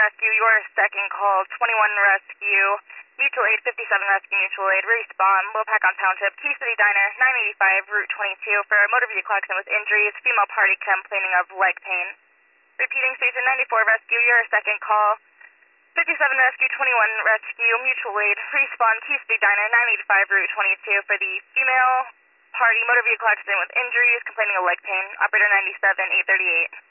Rescue, your second call, 21 Rescue, Mutual Aid, 57 Rescue, Mutual Aid, respawn, Lopakon Township, Key City Diner, 985, Route 22, for a motor vehicle accident with injuries, female party complaining of leg pain. Repeating, Station 94 Rescue, your second call, 57 Rescue, 21 Rescue, Mutual Aid, respawn, Key City Diner, 985, Route 22, for the female party motor vehicle accident with injuries, complaining of leg pain, operator 97, 838.